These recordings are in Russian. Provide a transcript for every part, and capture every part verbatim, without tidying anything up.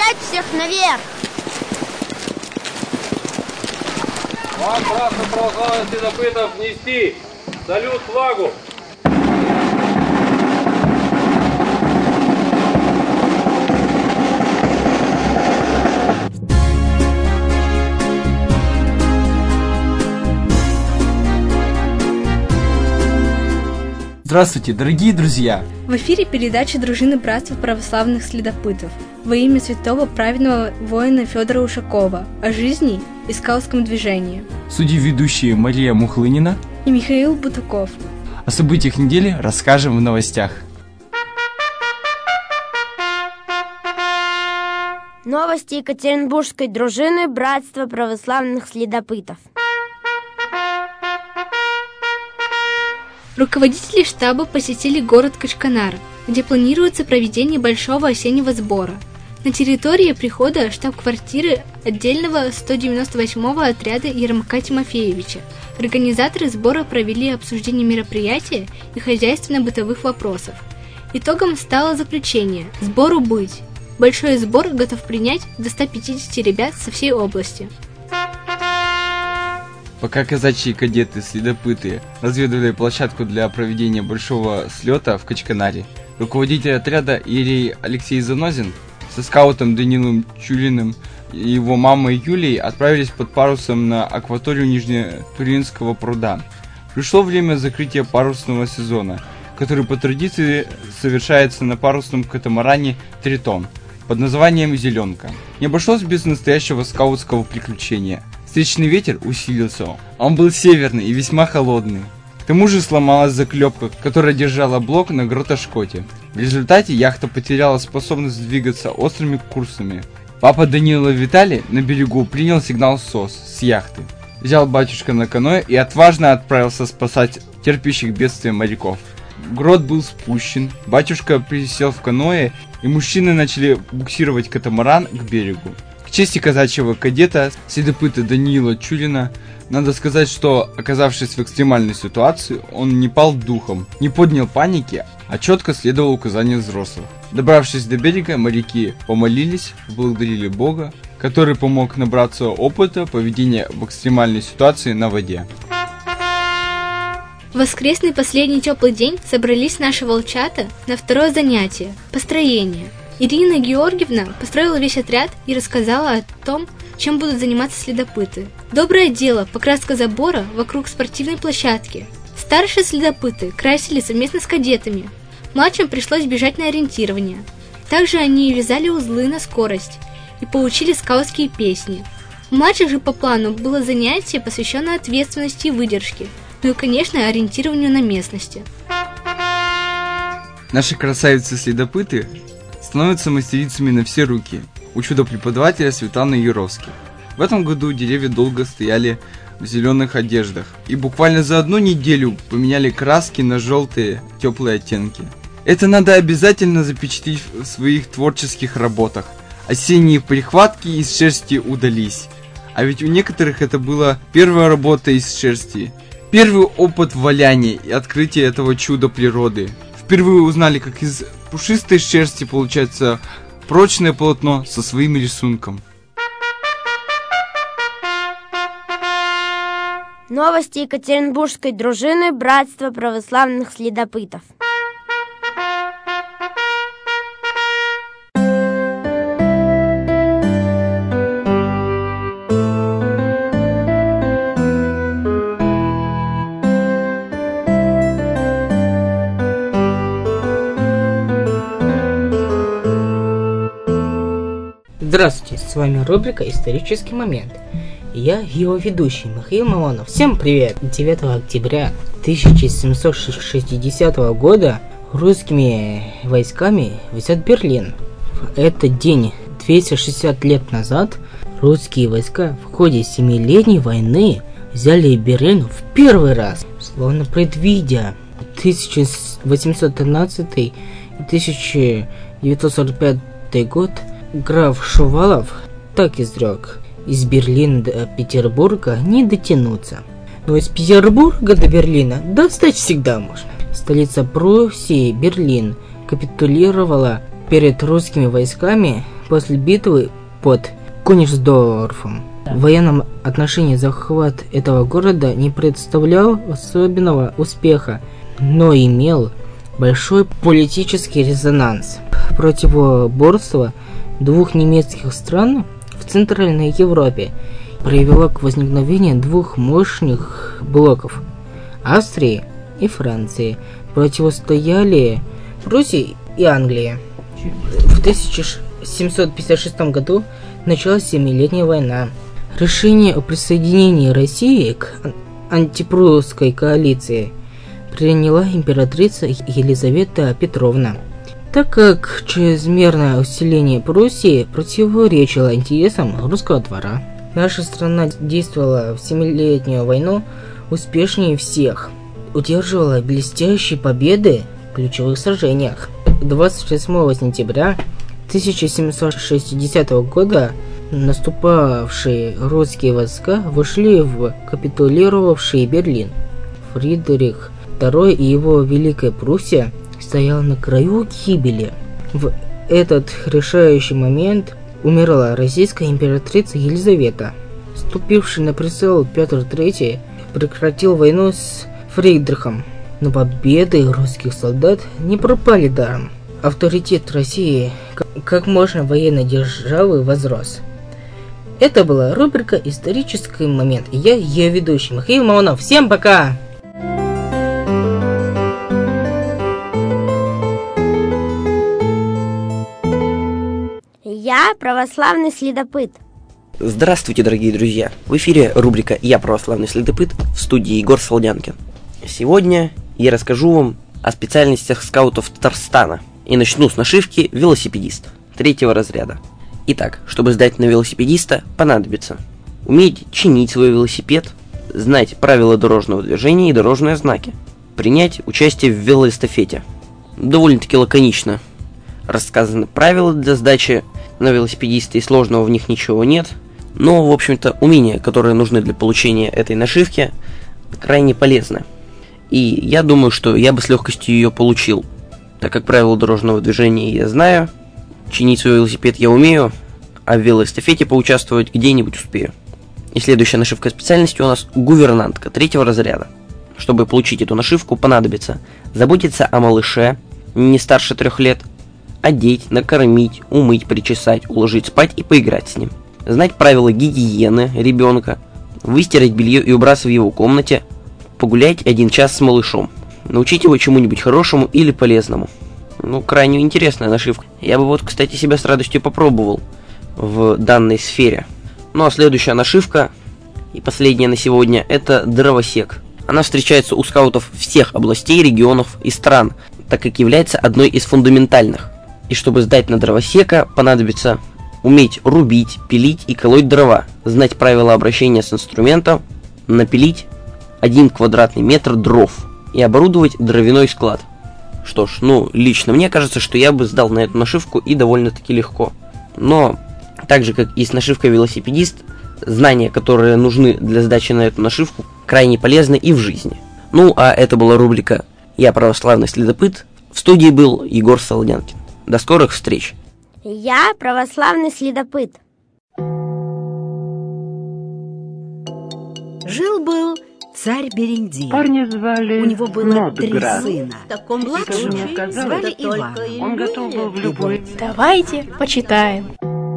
Поднять всех наверх! Вам, братство православных следопытов, нести салют флагу! Здравствуйте, дорогие друзья! В эфире передача дружины Братства православных следопытов во имя святого праведного воина Федора Ушакова о жизни и скаутском движении. Судьи ведущие Мария Мухлынина и Михаил Бутуков. О событиях недели расскажем в новостях. Новости Екатеринбургской дружины Братства православных следопытов. Руководители штаба посетили город Качканар, где планируется проведение большого осеннего сбора. На территории прихода штаб-квартиры отдельного сто девяносто восьмого отряда Ермака Тимофеевича. Организаторы сбора провели обсуждение мероприятия и хозяйственно-бытовых вопросов. Итогом стало заключение «Сбору быть». Большой сбор готов принять до ста пятидесяти ребят со всей области. Пока казачьи кадеты-следопыты разведывали площадку для проведения большого слета в Качканаре, руководитель отряда иерей Алексей Занозин со скаутом Данилом Чулиным и его мамой Юлией отправились под парусом на акваторию Нижнетуринского пруда. Пришло время закрытия парусного сезона, который по традиции совершается на парусном катамаране «Тритон» под названием «Зеленка». Не обошлось без настоящего скаутского приключения. Встречный ветер усилился, он был северный и весьма холодный. К тому же сломалась заклепка, которая держала блок на гротошкоте. В результате яхта потеряла способность двигаться острыми курсами. Папа Данила Виталий на берегу принял сигнал СОС с яхты. Взял батюшка на каноэ и отважно отправился спасать терпящих бедствия моряков. Грот был спущен, батюшка присел в каноэ, и мужчины начали буксировать катамаран к берегу. К чести казачьего кадета, следопыта Даниила Чулина, надо сказать, что, оказавшись в экстремальной ситуации, он не пал духом, не поднял паники, а четко следовал указаниям взрослых. Добравшись до берега, моряки помолились, поблагодарили Бога, который помог набраться опыта поведения в экстремальной ситуации на воде. В воскресный последний теплый день собрались наши волчата на второе занятие – построение. Ирина Георгиевна построила весь отряд и рассказала о том, чем будут заниматься следопыты. Доброе дело – покраска забора вокруг спортивной площадки. Старшие следопыты красили совместно с кадетами. Младшим пришлось бежать на ориентирование. Также они вязали узлы на скорость и поучили скаутские песни. У младших же по плану было занятие, посвященное ответственности и выдержке, ну и, конечно, ориентированию на местности. Наши красавицы-следопыты становятся мастерицами на все руки у чудо-преподавателя Светланы Юровски. В этом году деревья долго стояли в зеленых одеждах и буквально за одну неделю поменяли краски на желтые теплые оттенки. Это надо обязательно запечатлеть в своих творческих работах. Осенние прихватки из шерсти удались. А ведь у некоторых это была первая работа из шерсти. Первый опыт валяния и открытия этого чуда природы. Впервые узнали, как из пушистой шерсти получается прочное полотно со своим рисунком. Новости Екатеринбургской дружины Братства православных следопытов. Здравствуйте, с вами рубрика «Исторический момент». Я его ведущий Михаил Мамонов. Всем привет! девятого октября тысяча семьсот шестидесятого года русскими войсками взят Берлин. В этот день, двести шестьдесят лет назад, русские войска в ходе семилетней войны взяли Берлин в первый раз, словно предвидя тысяча восемьсот тринадцатый и тысяча девятьсот сорок пятый год. Граф Шувалов так изрек: из Берлина до Петербурга не дотянуться, но из Петербурга до Берлина достать всегда можно. Столица Пруссии, Берлин, капитулировала перед русскими войсками после битвы под Кёнигсдорфом. В военном отношении захват этого города не представлял особенного успеха, но имел большой политический резонанс. Противоборство двух немецких стран в Центральной Европе привело к возникновению двух мощных блоков. Австрии и Франции противостояли Пруссии и Англии. В тысяча семьсот пятьдесят шестом году началась Семилетняя война. Решение о присоединении России к антипрусской коалиции приняла императрица Елизавета Петровна, так как чрезмерное усиление Пруссии противоречило интересам русского двора. Наша страна действовала в Семилетнюю войну успешнее всех, удерживала блестящие победы в ключевых сражениях. двадцать восьмого сентября тысяча семьсот шестидесятого года наступавшие русские войска вошли в капитулировавший Берлин. Фридрих второй и его Великая Пруссия стояла на краю гибели. В этот решающий момент умерла российская императрица Елизавета. Вступивший на престол Петр третий прекратил войну с Фридрихом, но победы русских солдат не пропали даром. Авторитет России как можно военной державы возрос. Это была рубрика «Исторический момент». И я ее ведущий Михаил Мамонов. Всем пока! Я православный следопыт. Здравствуйте, дорогие друзья! В эфире рубрика «Я православный следопыт», в студии Егор Солдянкин. Сегодня я расскажу вам о специальностях скаутов Татарстана. И начну с нашивки велосипедист третьего разряда. Итак, чтобы сдать на велосипедиста, понадобится уметь чинить свой велосипед, знать правила дорожного движения и дорожные знаки, принять участие в велоэстафете. Довольно-таки лаконично рассказаны правила для сдачи на велосипедиста, и сложного в них ничего нет. Но, в общем-то, умения, которые нужны для получения этой нашивки, крайне полезны. И я думаю, что я бы с легкостью ее получил, так как правила дорожного движения я знаю, чинить свой велосипед я умею, а в велоэстафете поучаствовать где-нибудь успею. И следующая нашивка специальности у нас гувернантка третьего разряда. Чтобы получить эту нашивку, понадобится заботиться о малыше не старше трех лет, одеть, накормить, умыть, причесать, уложить спать и поиграть с ним. Знать правила гигиены ребенка, выстирать белье и убраться в его комнате, погулять один час с малышом, научить его чему-нибудь хорошему или полезному. Ну, крайне интересная нашивка. Я бы вот, кстати, себя с радостью попробовал в данной сфере. Ну а следующая нашивка, и последняя на сегодня, это дровосек. Она встречается у скаутов всех областей, регионов и стран, так как является одной из фундаментальных. И чтобы сдать на дровосека, понадобится уметь рубить, пилить и колоть дрова, знать правила обращения с инструментом, напилить один квадратный метр дров и оборудовать дровяной склад. Что ж, ну, лично мне кажется, что я бы сдал на эту нашивку и довольно-таки легко. Но, так же, как и с нашивкой велосипедист, знания, которые нужны для сдачи на эту нашивку, крайне полезны и в жизни. Ну, а это была рубрика «Я православный следопыт». В студии был Егор Солдянкин. До скорых встреч! Я православный следопыт. Жил-был царь Берендей. Парня звали У него было три Нодград. сына. В таком младшего звали Иван. Он готов был в любой... Давайте почитаем.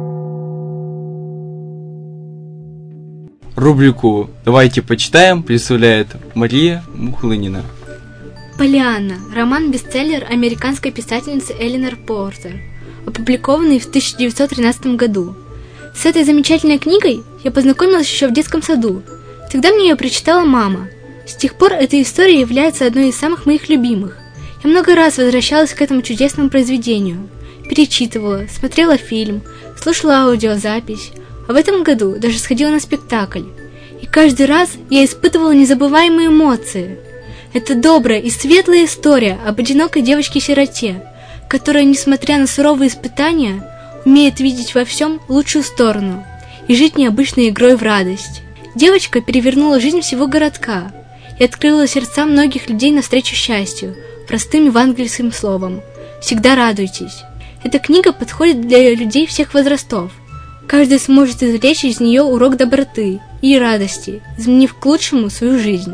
Рубрику «Давайте почитаем» представляет Мария Мухлынина. «Полианна» – роман-бестселлер американской писательницы Эленор Портер, опубликованный в тысяча девятьсот тринадцатом году. С этой замечательной книгой я познакомилась еще в детском саду. Тогда мне ее прочитала мама. С тех пор эта история является одной из самых моих любимых. Я много раз возвращалась к этому чудесному произведению. Перечитывала, смотрела фильм, слушала аудиозапись, а в этом году даже сходила на спектакль. И каждый раз я испытывала незабываемые эмоции. Это добрая и светлая история об одинокой девочке-сироте, которая, несмотря на суровые испытания, умеет видеть во всем лучшую сторону и жить необычной игрой в радость. Девочка перевернула жизнь всего городка и открыла сердца многих людей навстречу счастью, простым евангельским словом «Всегда радуйтесь». Эта книга подходит для людей всех возрастов. Каждый сможет извлечь из нее урок доброты и радости, изменив к лучшему свою жизнь.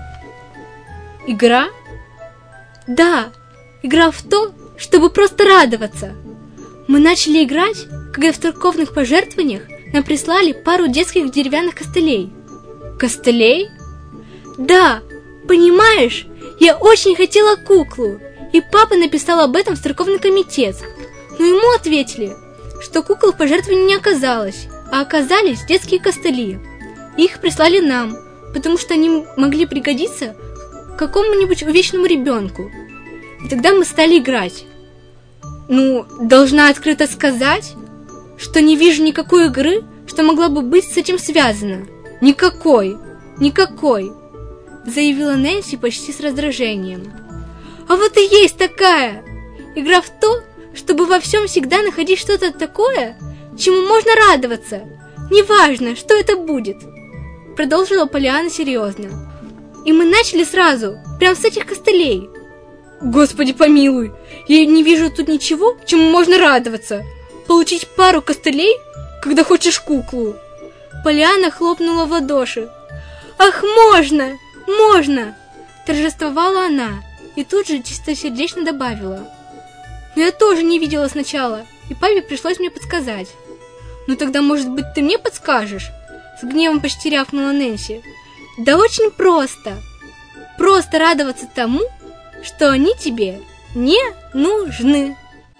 Игра? Да, игра в то, чтобы просто радоваться. Мы начали играть, когда в церковных пожертвованиях нам прислали пару детских деревянных костылей. Костылей? Да, понимаешь, я очень хотела куклу, и папа написал об этом в церковный комитет. Но ему ответили, что кукол в пожертвовании не оказалось, а оказались детские костыли. Их прислали нам, потому что они могли пригодиться какому-нибудь увечному ребенку. И тогда мы стали играть. Ну, должна открыто сказать, что не вижу никакой игры, что могла бы быть с этим связана. Никакой, никакой, заявила Нэнси почти с раздражением. А вот и есть такая. Игра в то, чтобы во всем всегда находить что-то такое, чему можно радоваться. Неважно, что это будет. Продолжила Полианна серьезно. И мы начали сразу, прямо с этих костылей. Господи помилуй, я не вижу тут ничего, чему можно радоваться. Получить пару костылей, когда хочешь куклу. Полианна хлопнула в ладоши. Ах, можно, можно! Торжествовала она и тут же чистосердечно добавила. Но я тоже не видела сначала, и папе пришлось мне подсказать. Ну тогда, может быть, ты мне подскажешь? С гневом почти рявкнула Нэнси. Да очень просто. Просто радоваться тому, что они тебе не нужны.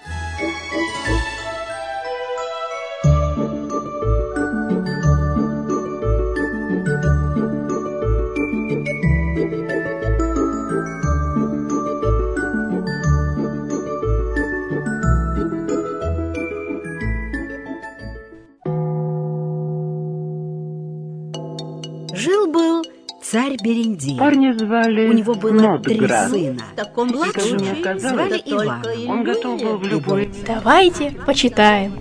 Жил-был царь Берендей. Парня звали У него было три Нодград. сына. Младшего мне казалось, звали Иван. Он готов был в любой... Давайте почитаем.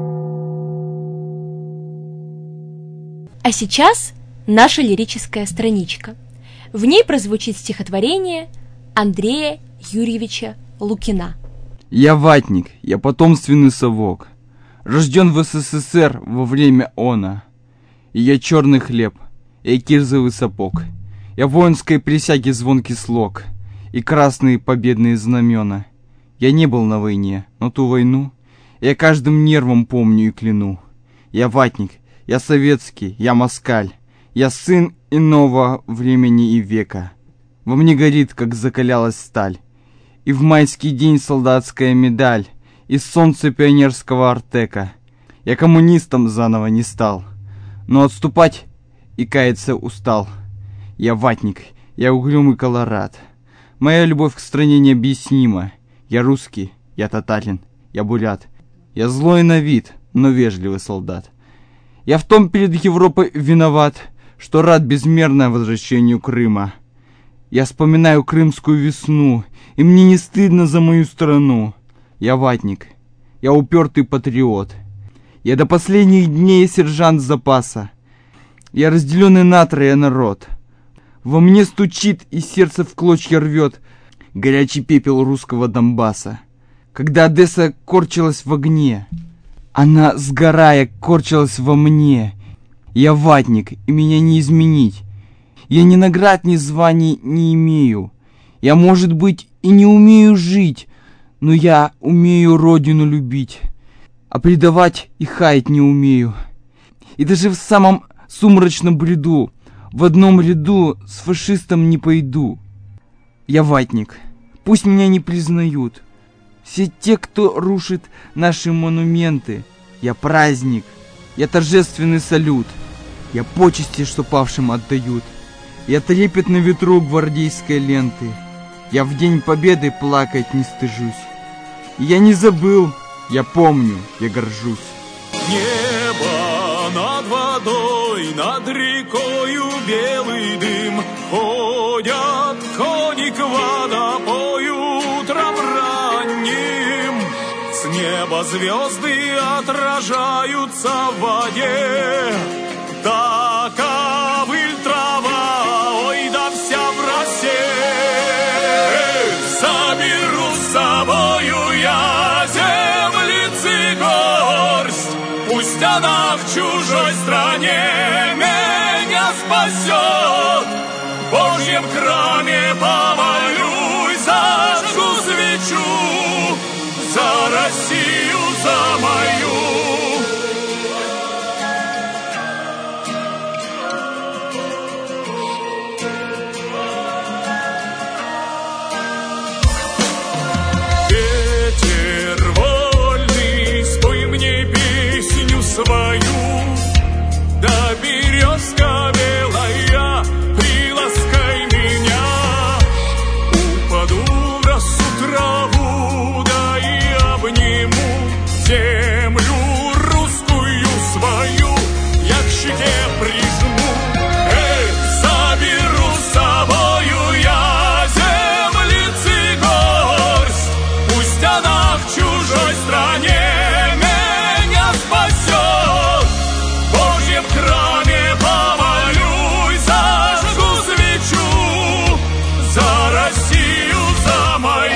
А сейчас наша лирическая страничка. В ней прозвучит стихотворение Андрея Юрьевича Лукина. Я ватник, я потомственный совок, рожден в СССР во время она. И я черный хлеб, и кирзовый сапог, я воинской присяги звонкий слог, и красные победные знамена. Я не был на войне, но ту войну я каждым нервом помню и кляну. Я ватник, я советский, я москаль, я сын иного времени и века. Во мне горит, как закалялась сталь, и в майский день солдатская медаль, и солнце пионерского артека. Я коммунистом заново не стал, но отступать и каяться устал. Я ватник, я угрюмый колорад. Моя любовь к стране необъяснима. Я русский, я татарин, я бурят. Я злой на вид, но вежливый солдат. Я в том перед Европой виноват, что рад безмерно возвращению Крыма. Я вспоминаю крымскую весну, и мне не стыдно за мою страну. Я ватник, я упертый патриот. Я до последних дней сержант запаса. Я разделенный на трое народ. Во мне стучит и сердце в клочья рвет горячий пепел русского Донбасса. Когда Одесса корчилась в огне, она, сгорая, корчилась во мне. Я ватник, и меня не изменить. Я ни наград, ни званий не имею. Я, может быть, и не умею жить, но я умею родину любить, а предавать и хаять не умею. И даже в самом сумрачном бреду в одном ряду с фашистом не пойду. Я ватник, пусть меня не признают все те, кто рушит наши монументы. Я праздник, я торжественный салют, я почести, что павшим отдают. Я трепет на ветру гвардейской ленты, я в день победы плакать не стыжусь. Я не забыл, я помню, я горжусь. Небо над водой, над рекою белый дым, ходят кони к водопою утром ранним. С неба звезды отражаются в воде, так ковыль трава, ой, да вся в росе. Заберу с собою я землю стенах чужой стране меня спасет. В Божьем храме помолюсь, зажгу свечу за Россию, за мою. Ветер вольный, спой мне песню свою, да березка белая, приласкай меня. Упаду в росу траву, да и обниму землю русскую свою, я к щеке прижму. Эх, заберу с собою я землицы горсть, пусть она в чужой стране меня спасет. В Божьем храме помолюсь, зажгу свечу за Россию, за мою.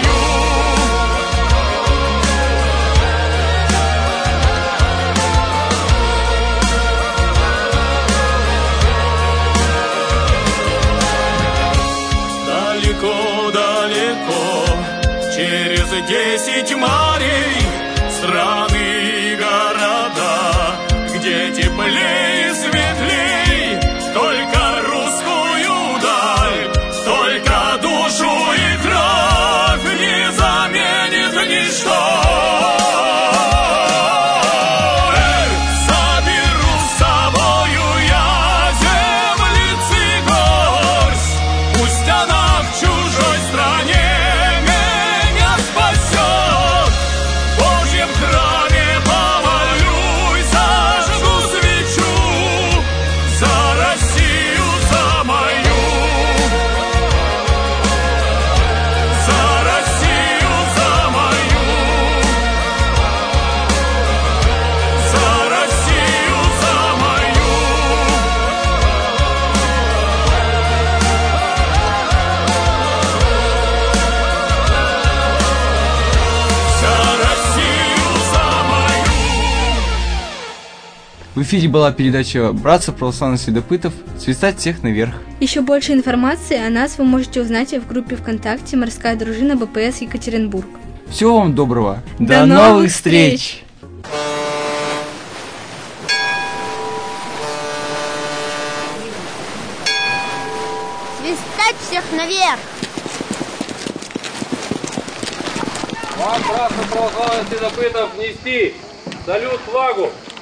Далеко-далеко, через десять морей, страны и города, где теплее и светлей, только русскую даль, только душу и кровь не заменит ничто. Эх, заберу с собою я землицы горсть, пусть она в чужой стране меня спасет. В Божьем храме помолюсь, зажгу свечу за Россию, за мою. За Россию, за мою. За Россию, за мою. За Россию, за мою. В эфире была передача «Братство православных следопытов». Свистать всех наверх. Еще больше информации о нас вы можете узнать в группе ВКонтакте «Морская дружина БПС Екатеринбург». Всего вам доброго. До новых встреч! Свистать всех наверх! Вам, братство православных следопытов, нести салют флагу.